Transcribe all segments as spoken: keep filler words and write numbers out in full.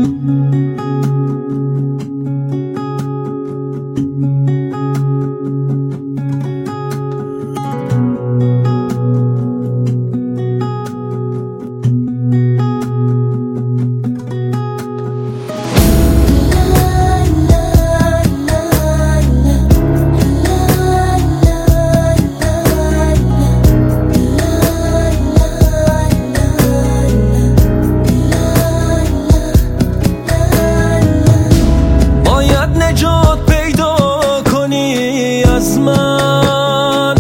من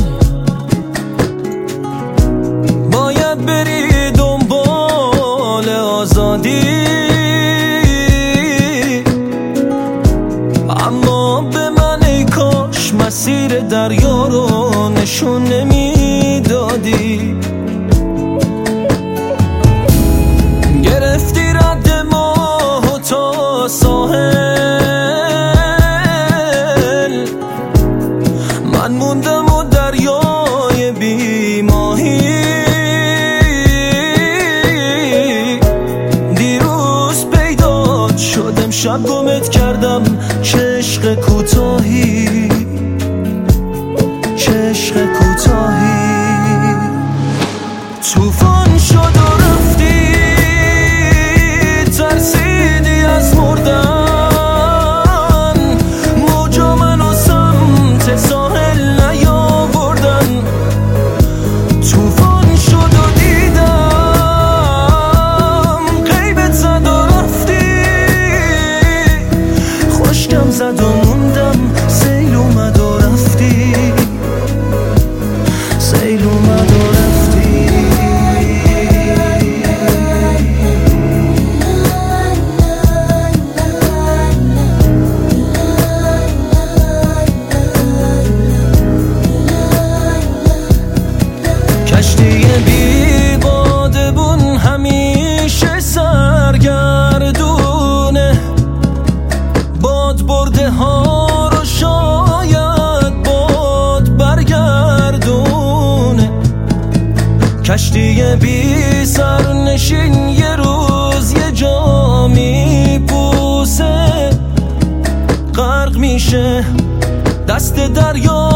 باید بری دنبال آزادی، اما به من ای کاش مسیر دریا رو نشون نمیدادی. گرفتی رد ماه تا ساحل، من موندم و دریای بی ماهی. دیروز پیدات شدم، شب گمت کردم، چه عشق کوتاهی، چه عشق کوتاهی. طوفان شد و رفتی، ترسیدی از مردن، موجا منو سمت ساحل نیاوردن. طوفان شد و دیدم غیبت زد و رفتی، خشکم زد و موندم، سیل اومد و رفتی، سیل اومد و رفتی. کشتی بی بادبون همیشه سرگردونه، باد برده ها رو شاید باد برگردونه. کشتی بی سرنشین یه روز یه جا میپوسه، غرق میشه دست دریا